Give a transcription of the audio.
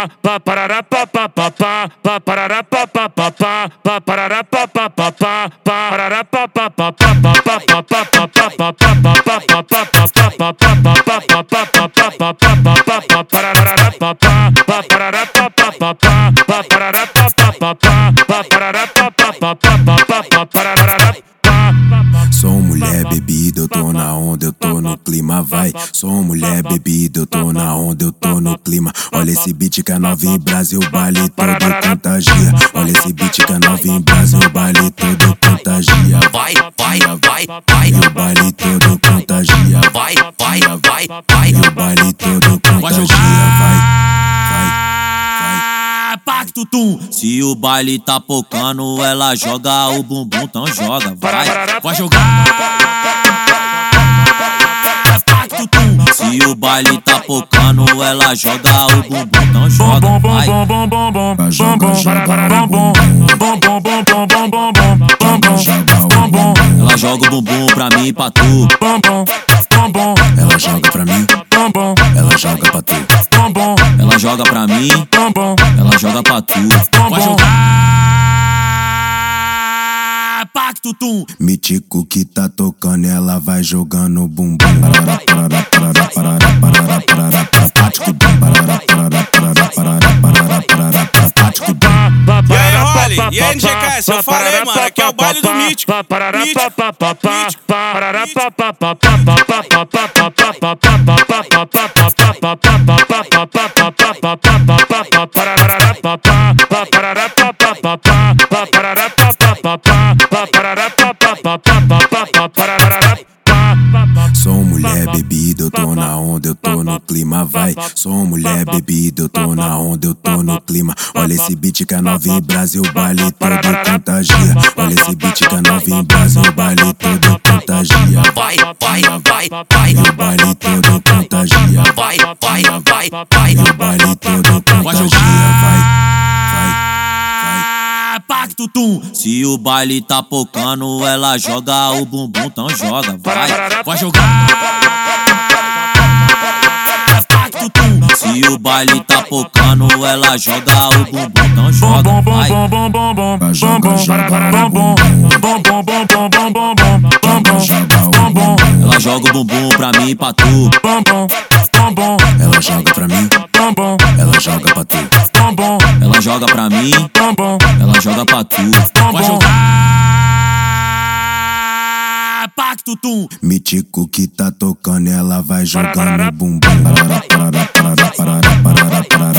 Sou mulher bebida, eu tô na onda, eu tô no clima, vai. Sou mulher bebida, eu tô na onda, eu tô no clima. Olha esse beat que é novo em Brasil, o baile todo contagia. Olha esse beat que é novo em Brasil, o baile todo contagia. Vai, vai, vai, vai. E o baile todo contagia. Vai, vai, vai, vai. E o baile todo contagia. Vai, vai. Pacto tum. Se o baile tá pocando, ela joga o bumbum, então joga. Vai jogar. Pacto tum. Se o baile tá pocando, ela joga o bumbum, então joga. Vai. Ela joga o bumbum pra mim e pra tu. Ela joga pra mim, ela joga pra tu. Ela joga pra mim, ela joga pra tu. Vai jogar. Pacto tum. Mítico que tá tocando, ela vai jogando bumbum. E aí, Rolly? E aí, NGKS? Eu falei, mano, aqui é o baile do Mítico. Sou mulher bebida, eu tô na onda, eu tô no clima, vai. Sou mulher bebida, eu tô na onda, eu tô no clima. Olha esse beat que é novo em Brasil, o baile todo contagia. Olha esse beat que é novo em Brasil, o baile todo contagia. Vai, vai, vai, vai. E o baile todo contagia. Vai, vai, vai, vai. E o baile todo contagia. Vai, vai, vai. Pacto tum. Se o baile tá pocando, ela joga o bumbum, então joga. Vai jogar. Pacto tum. Se o baile tá pocando, ela joga o bumbum, então joga. Vai. Ela joga o bumbum pra mim e pra tu. Ela joga pra mim, ela joga pra tu. Ela joga pra mim, ela joga pra tu. Vai jogar. Pacto tum. Mítico que tá tocando, ela vai jogando bumbum.